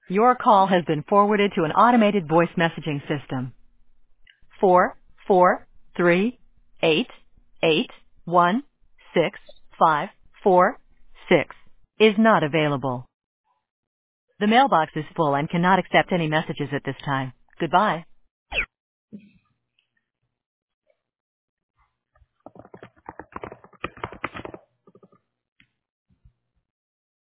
Your call has been forwarded to an automated voice messaging system. 443-888-16546 is not available. The mailbox is full and cannot accept any messages at this time. Goodbye.